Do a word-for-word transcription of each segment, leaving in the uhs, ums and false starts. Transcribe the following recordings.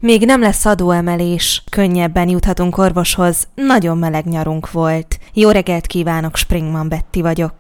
Még nem lesz adóemelés, könnyebben juthatunk orvoshoz, nagyon meleg nyarunk volt. Jó reggelt kívánok, Springman Betty vagyok.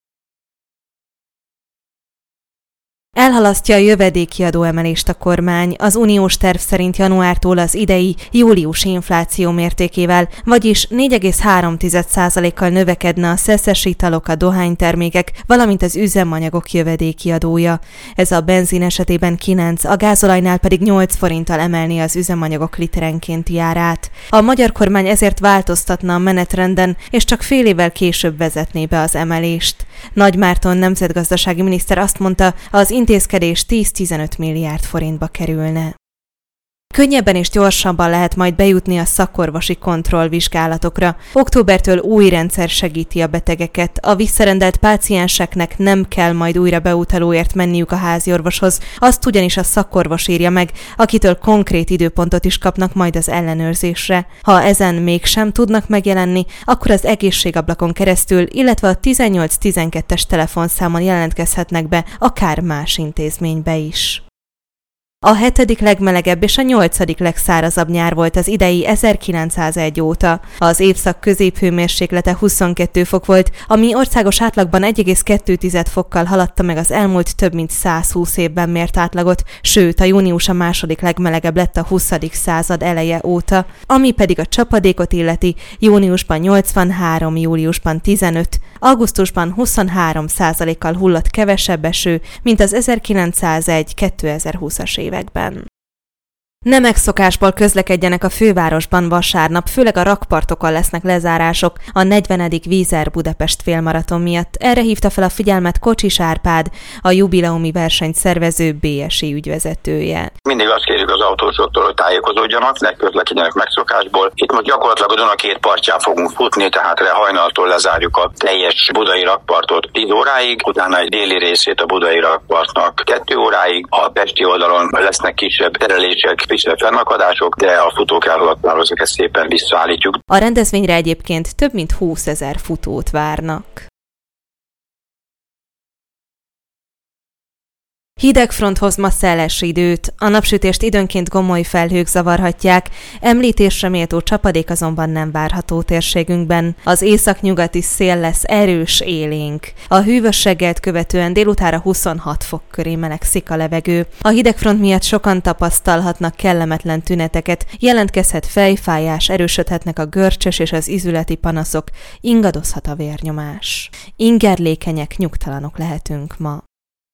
Elhalasztja a jövedéki adóemelést a kormány, az uniós terv szerint januártól az idei júliusi infláció mértékével, vagyis négy egész három százalékkal növekedne a szeszes italok, a dohánytermékek, valamint az üzemanyagok jövedéki adója. Ez a benzin esetében kilenc, a gázolajnál pedig nyolc forinttal emelni az üzemanyagok literenkénti árát. A magyar kormány ezért változtatna a menetrenden, és csak fél évvel később vezetné be az emelést. Nagy Márton nemzetgazdasági miniszter azt mondta, az intézkedés tíz-tizenöt milliárd forintba kerülne. Könnyebben és gyorsabban lehet majd bejutni a szakorvosi kontrollvizsgálatokra. Októbertől új rendszer segíti a betegeket. A visszarendelt pácienseknek nem kell majd újra beutalóért menniük a háziorvoshoz, azt ugyanis a szakorvos írja meg, akitől konkrét időpontot is kapnak majd az ellenőrzésre. Ha ezen mégsem tudnak megjelenni, akkor az egészségablakon keresztül, illetve a tizennyolc tizenkettes telefonszámon jelentkezhetnek be akár más intézménybe is. A hetedik legmelegebb és a nyolcadik legszárazabb nyár volt az idei ezerkilencszázegy óta. Az évszak középhőmérséklete huszonkettő fok volt, ami országos átlagban egy egész kettő fokkal haladta meg az elmúlt több mint százhúsz évben mért átlagot, sőt a június a második legmelegebb lett a huszadik század eleje óta, ami pedig a csapadékot illeti, júniusban nyolcvanhárom, júliusban tizenöt, augusztusban huszonhárom százalékkal hullott kevesebb eső, mint az ezerkilencszázegy kétezer-húszas években. Nem megszokásból közlekedjenek a fővárosban vasárnap, főleg a rakpartokon lesznek lezárások a negyvenedik Vízer Budapest félmaraton miatt. Erre hívta fel a figyelmet Kocsis Árpád, a jubileumi versenyt szervező bé es i ügyvezetője. Mindig azt kérjük az autósoktól, hogy tájékozódjanak, ne közlekedjenek megszokásból. Itt most gyakorlatilag a Duna két partján fogunk futni, tehát hajnaltól lezárjuk a teljes budai rakpartot tíz óráig, utána egy déli részét a budai rakpartnak kettő óráig, a pesti oldalon lesznek kisebb terelések, kisebb fennakadások, de a futók elhaladtáról ezeket szépen visszaállítjuk. A rendezvényre egyébként több mint húszezer futót várnak. Hideg front hoz ma szeles időt, a napsütést időnként gomoly felhők zavarhatják, említésre méltó csapadék azonban nem várható térségünkben. Az északnyugati szél lesz erős, élénk. A hűvös reggelt követően délutánra huszonhat fok köré melegszik a levegő. A hidegfront miatt sokan tapasztalhatnak kellemetlen tüneteket, jelentkezhet fejfájás, erősödhetnek a görcsös és az izületi panaszok, ingadozhat a vérnyomás. Ingerlékenyek, nyugtalanok lehetünk ma.